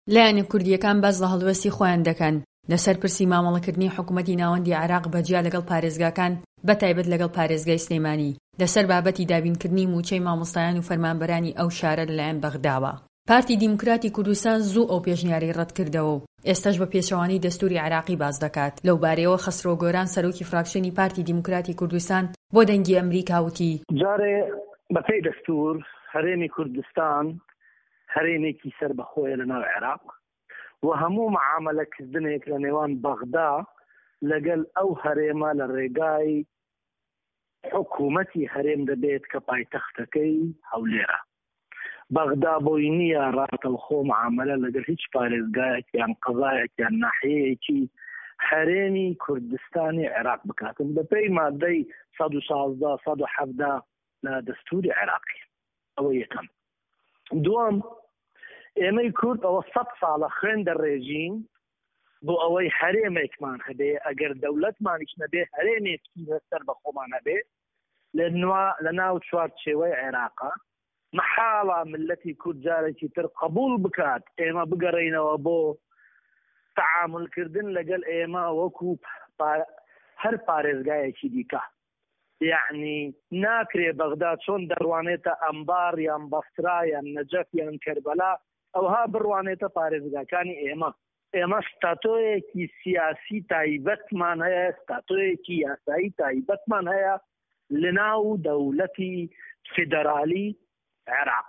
لایەنە کوردیەکان باس لە هەڵوێستی خۆیان دەکەن لەسەر پرسی مامەڵەکردنی حکوومەتی ناوەندی عێراق بەجیا لەگەڵ پارێزگاکان بەتایبەت لەگەڵ پارێزگای سلێمانی لەسەر بابەتی دابینکردنی موچەی مامۆستایان و فەرمانبەرانی ئەو شارە لەلایەن بەغداوە. پارتی دیموکراتی کوردستان زوو ئەو پێشنیارەی ڕەت کردەوە و ئێستاش بە پێچەوانی دەستوری عێراقی باز دەکات. لەو بارەیەوە خەسرۆ گۆران سەرۆکی فراکسیۆنی پارتی دیموکراتی کوردستان بۆ دەنگی ئەمریکا وتی جارێ بەپێی دەستور هەرێمی کوردستان هەرێمێکی سەربەخۆیە لەناو عێراق و هەموو معاملەکردنێک لە نێوان بەغدا لەگەڵ ئەو هەرێمە لە ڕێگای حکوومەتی هەرێم دەبێت کە پایتەختەکەی هەولێرە. بەغدا بۆی نییە ڕاتەڵخۆ معاملە لەگەڵ هیچ پارێزگایەکیان قەزایەکیان ناحەیەکی هەرێمی کوردستانی عێراق بکاتن بەپێی مادەی 116 117 لە دەستوری عێراقی. ئەوە یەکەم. دووەم، ئێمەی کورد ئەوە 100 ساڵە خوێن دەڕێژین بۆ ئەوەی هەرێمێکمان هەبێ ئەگەر دەوڵەتمانیش نەبێ هەرێمێکی لەسەر بەخۆمان هەبێ لە ناو چوارچێوەی عێراقا محاڵە ملەتی کورد جارێکی تر قبول بکات ئێمە بگەڕێینەوە بۆ تعاملکردن لەگەڵ ئێمە وەکو هەر پارێزگایەکی دیکە. یعنی ناکرێ بەغدا چۆن دەڕوانێتە ئەمبار یان بەسترا یان نەجەف یان کەربەلا ئەوها بڕوانێتە پارێزگاکانی ئێمە ستاتۆیەکی سیاسی تایبەتمان هەیە، ستاتۆیەکی یاسایی تایبەتمان هەیە لەناو دەوڵەتی فیدرالی عێراق.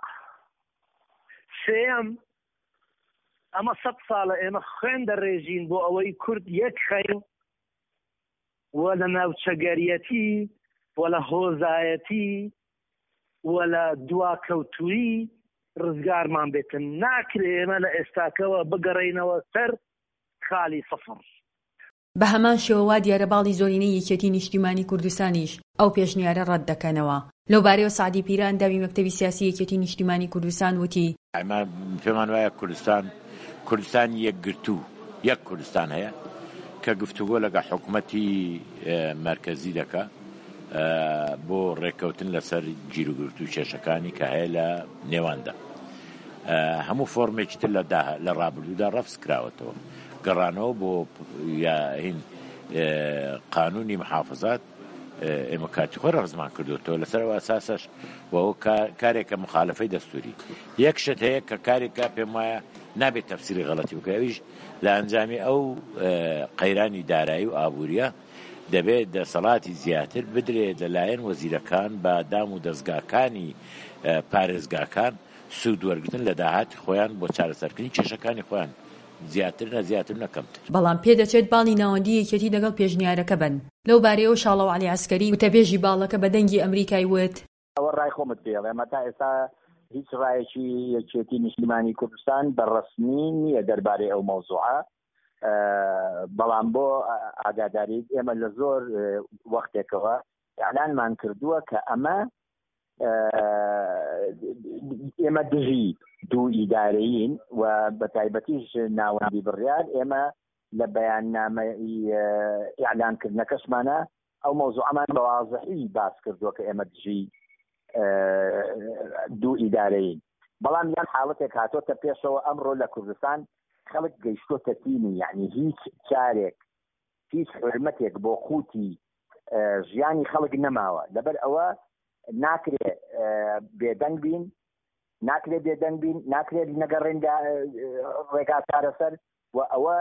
سێم، ئەمە 100 ساڵە ئێمە خوێن دەڕێژین بۆ ئەوەی کورد یەک خەین و لە ناوچەگەریەتی و لە هۆزایەتی و لە دواکەوتووی ڕزگارمان بێتن. ناکرێ ئێمە لە ئێستاکەوە بگەڕێینەوە سەر خالی سەفر. بە هەمان شێوەوە دیارە باڵی زۆرینەی یەکێتی نیشتیمانی کوردستانیش ئەو پێشنیارە ڕەت دەکەنەوە. لەو بارەیەوە سعدی پیران داوی مەکتەبی سیاسی یەکێتی نیشتیمانی کوردستان وتی پێمان وایە کوردستان یەکگرتوو یەک کوردستان هەیە کە گفتوگۆ لەگە حکوومەتی مرکزی دەکا بۆ ڕێککەوتن لەسەر گیرروگرت و کێشەکانی کە هەیە لە نێواندا. هەموو فۆرمێکی تر لە ڕابردوودا ڕەفس کراوەتەوە گەڕانەوە بۆ هین قانونی محافظات ئێمە کاتی خۆی ڕەفزمان کردوتەوە لەسەرەوە ئەساسەش وەوە کارێکە مخالفەی دەستوری. یەک شت هەیە کە کارێکا پێم وایە نابێت تەفسیری غەڵەتی بکە، ئەویش لە ئەنجامی ئەو قەیرانی دارایی و ئابووریە دەبێت دەسەڵاتی زیاتر بدرێت لەلایەن وەزیرەکان بە دام و دەستگاکانی پارێزگاکان سوود وەرگتن لە داهاتی خۆیان بۆ چارەسەرکردنی کێشەکانی خۆیان زیاتر نەکەمتر. بەڵام پێدەچێت باڵی ناوەندی یەکێتی لەگەڵ پێشنیارەکە بن. لەو بارەیەوە شاڵەو عەلی عەسکەری وتەبێژی باڵەکە بە دەنگی ئەمریکای وت ئەوە ڕای خۆمت پێڵێ ئێمە تا ئێستا هیچ ڕایەکی یەکێتی نیشتیمانی کوردستان بەڕەسمی نییە دەربارەی ئەو مەوزوعە، بەڵام بۆ ئاگاداری ئێمە لە زۆر وەختێکەوە ئیعلانمان کردووە کە ئێمە دژی دوو ئیدارەیین و بە تایبەتیش ناوەندی بڕیار ئێمە لە بەیاننامەی ئیعلانکردنەکەشمانە ئەو مەوزوعەمان بە واضحی باس کردووە کە ئێمە دژی دوو ئیدارەیین. بەڵام یان حاڵەتێک هاتۆتە پێشەوە ئەمڕۆ لە کوردستان خەڵک گەیشتۆتە تینی، یعنی هیچ چارێک هیچ حرمەتێک بۆ خوتی ژیانی خەڵک نەماوە. لەبەر ئەوە ناکرێ بێدەنگ بین، ناکرێت نەگەڕێن ڕێگا چارەسەر و ئەوە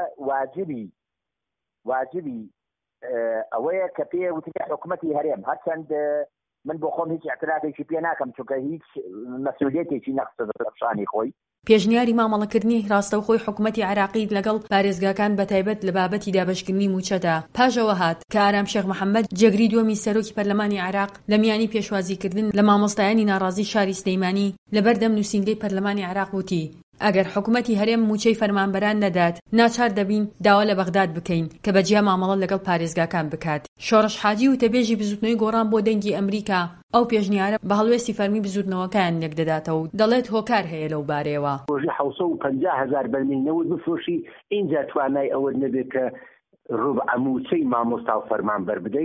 واجبی ئەوەیە کە پێ وتری حکوومەتی هەرێم هەرچەند من بۆ خۆم هیچ اعتراضێکی پێ ناکەم چونکە هیچ مەسئولیەتێکی نەخستە بەشانی خۆی. پێشنیاری مامەڵەکردنی ڕاستەوخۆی حکوومەتی عێراقی لەگەڵ پارێزگاکان بەتایبەت لە بابەتی دابەشکردنی موچەدا پاژەوە هات کە ئارام شێخ محەممەد جێگری دووەمی سەرۆکی پەرلەمانی عێراق لە میانی پێشوازیکردن لە مامۆستایانی ناڕازی شاری سلەیمانی لەبەردەم نووسینگەی پەرلەمانی عێراق وتی ئەگەر حکوومەتی هەرێم موچەی فەرمانبەران نەدات ناچار دەبین داوا لە بەغداد بکەین کە بەجیا مامەڵە لەگەڵ پارێزگاکان بکات. شۆڕش حاجی وتەبێژی بزوتنەوەی گۆڕان بۆ دەنگی ئەمریکا ئەو پێشنیارە بە هەڵوێستی فەرمی بزوتنەوەکان یەک دەداتەوە و دەڵێت هۆکار هەیە لەو بارەیەوە. 750,000 بەرمیل نەوت بفرۆشی اینجا توانای ئەوە نەبێت کە ڕوبع موچەی مامۆستا و فەرمانبەر بدەی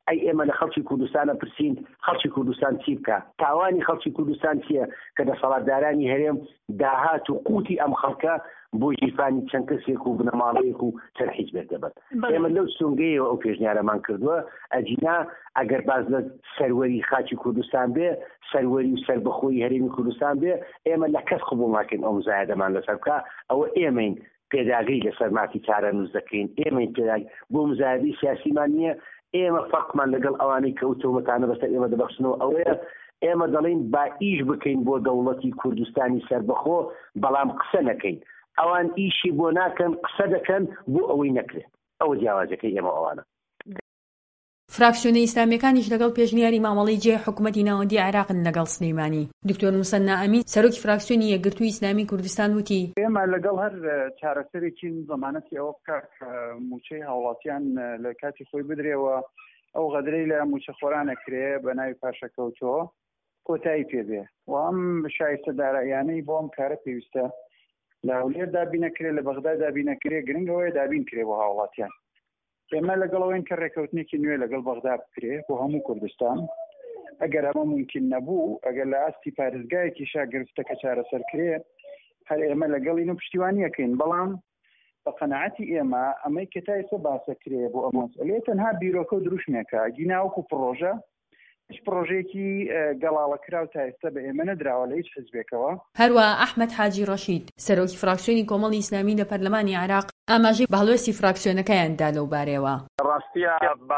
ئەی ئێمە لە خەڵکی کوردستانە پرسین خەڵکی کوردستان چی بکە تاوانی خەڵکی کوردستان چییە کە دەسەڵاتدارانی هەرێم داهات و قوتی ئەم خەڵکە بۆ ژیفانی چەند کەسێک و بنەماڵەیەک و چەند حیزبێک دەبن ئێمە لەو سونگەیەوە ئەو پێشنیارەمان کردووە ئەجینا ئەگەر باز لە سەروەری خاکی کوردستان بێ سەروەری و سەربەخۆی هەرێمی کوردستان بێ ئێمە لە کەس قبوڵ ناکەین ئەو مزایدەمان لەسەر بکە ئەوە ئێمەین پێداگەی لەسەر مافی چارە نووس دەکەین ئێمەین پێداگی بۆ مزایدەی سیاسیمان نییە ئێمە فەقمان لەگەڵ ئەوانەی کە ئەوتۆمەتانە بەسەر ئێمە دەبەخشنەوە ئەوەیە ئێمە دەڵێن با ئیش بکەین بۆ دەوڵەتی کوردستانی سەربەخۆ بەڵام قسە نەکەین ئەوان ئیشی بۆ ناکەن قسە دەکەن بۆ ئەوەی نەکرێت ئەوە جیاوازەکەی ئێمە ئەوانە فراکسیۆنە ئیسلامیەکانیش لەگەڵ پێشنیاری مامەڵەی جێ حکوومەتی ناوەندی عێراقن لەگەڵ سلەیمانی دکتۆر موسەنا ئەمین سەرۆکی فراکسیۆنی یەکگرتووی ئیسلامی کوردستان وتی ئێمە لەگەڵ هەر چارەسەرێکی زەمانەتی ئەوە بکات کە موچەی هاوڵاتیان لە کاتی خۆی بدرێەوە ئەو غەدرەی لە موچەخۆرانە کرێ بە ناوی پاشەکەوتەوە کۆتایی پێبێ و ئەم شایستە دارایانەی بۆ ئەم کارە پێویستە لە هەولێر دابینەکرێ لە بەغدا دابینەکرێ گرنگەوەی دابین کرێ بۆ هاوڵاتیان ئێمە لەگەڵەوەین کە ڕێکەوتنێکی نوێ لەگەڵ بەغدا بکرێ بۆ هەموو کوردستان ئەگەر ئەمە ممکن نەبوو ئەگەر لە ئاستی پارێزگایەکی شاگرفتەکە چارەسەر کرێ هەر ئێمە لەگەڵین و پشتیوانیەکەین بەڵام بە قەنەعەتی ئێمە ئەمەی کە تا ئێستا باسە کرێ بۆ ئەمە مەسئلەیە تەنها بیرۆکە و دروشمێکە گیناوەکو پڕۆژە هیچ پرۆژێکی گەڵاوەکراو تا ئێستا بە ئێمە نەدراوە لە هیچ حزبێکەوە هەروە ئەحمەد حاجی ڕەشید سەرۆکی فراکسیۆنی کۆمەڵی ئیسلامی لە پەرلەمانی عێراق ئاماژەی بە هەڵوێستی فراکسیۆنەکەیاندا لەو بارەیەوە ڕاستیە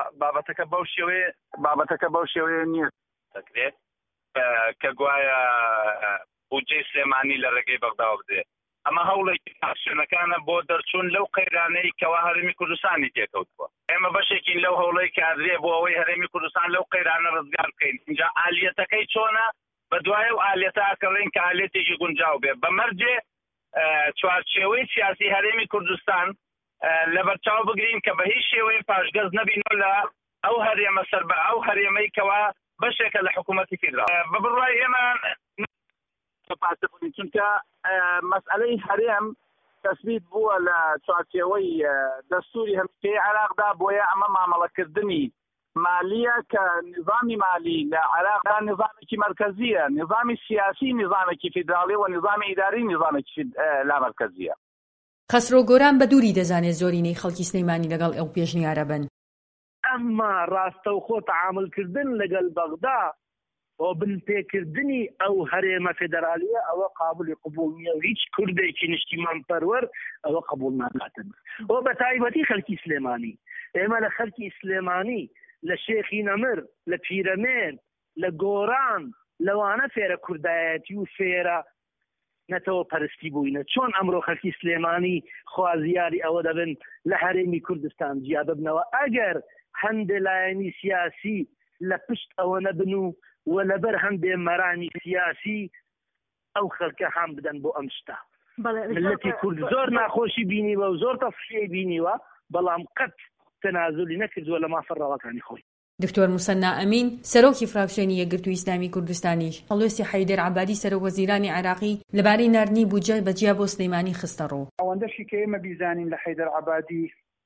بابەتەکە بەو شێوەیە نییە دەکرێت کە گوایە بودجەی سلێمانی لە ڕێگەی بەغداوە بدێت ئەمە هەوڵێکی فراکسیۆنەکانە بۆ دەرچوون لەو قەیرانەی کەوا هەرێمی کوردستانی تێکەوتووە ئێمە بەشێکین لەو هەوڵەی کادرێ بۆ ئەوەی هەرێمی کوردستان لەو قەیرانە ڕزگار بکەین اینجا ئالیەتەکەی چۆنە بە دوایە و ئالیەتە ئەکەڵێن کە ئالیەتێکی گونجاو بێ بەمەرجێ چوارچێوەی سیاسی هەرێمی کوردستان لە بەرچاو بگرین کە بە هیچ شێوەی پاشگەز نەبینەوە لە ئەو هەرێمە سەر بە ئەو هەرێمەی کەوا بەشێکە لە حکوومەتی فیدراڵ بە بڕوای ئێمە پاسەبوونی چونکە مەسئلەی هەرێم تەثبیت بووە لە چوارچێوەی دەستوری هەمیشەیی عێراقدا بۆیە ئەمە مامەڵەکردنی مالیە کە نظامی مالی لە عێراقدا نظامێکی مرکزیە نظامی سیاسی نظامێکی فیدراڵی و نظامی ئیداری نظامێکی لامەرکزیە خەسرۆ گۆران بە دووری دەزانێت زۆرینەی خەڵکی سلەیمانی لەگەڵ ئەو پێشنیارە بن ئەمما ڕاستەوخۆ تەعاملکردن لەگەڵ بەغدا بۆ بنپێکردنی ئەو هەرێمە فێدەرالیە ئەوە قابلی قبول نییە و هیچ کوردێکی نیشتیمان پەروەر ئەوە قبول ناکاتن بۆ بە تایبەتی خەڵکی سلێمانی ئێمە لە خەڵکی سلێمانی لە شێخی نەمر لە پیرەمێن لە گۆران لەوانە فێرە کوردایەتی و فێرە نەتەوە پەرستی بووینە چۆن ئەمڕۆ خەڵکی سلێمانی خوازیاری ئەوە دەبن لە هەرێمی کوردستان جیا ببنەوە ئەگەر هەندێ لایەنی سیاسی لە پشت ئەوە نەبن و لەبەر هەندێ مەرانی سیاسی ئەو خەڵکە هەم بدەن بۆ ئەم شتە ملەتی کورد زۆر ناخۆشی بینیوە و زۆر تەفشیەی بینیوە بەڵام قەت تەنازولی نەکردووە لە مافەڕەوەکانی خۆی دکتۆر موسەنا ئەمین سەرۆکی فراکسیۆنی یەکگرتووی ئیسلامی کوردستانیش هەڵوێستی حەیدەر عەبادی سەرۆک وەزیرانی عێراقی لەبارەی ناردنی بودجە بەجیا بۆ سلەیمانی خستە ڕۆ ئەوەندەشی کە ئێمە بیزانین لە حەیدەر عەبادی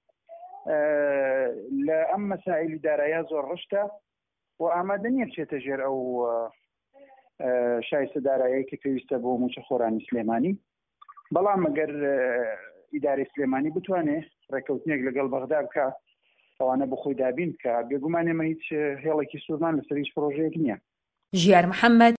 لە ئەم مەسائلی داراییە زۆر ڕشتە و ئامادە نییە بچێتە ژێر ئەو شایستە داراییە کە پێویستە بۆ موچەخۆرانی سلێمانی بەڵام ئەگەر ئیدارەی سلێمانی بتوانێت ڕێکەوتنێک لەگەڵ بەغدا بکە ئەوانە بۆ خۆی دابین بکە بێگومان ئێمە هیچ هێڵێکی سوورمان لەسەر هیچ پرۆژەیەک نییە ژیار محەممەد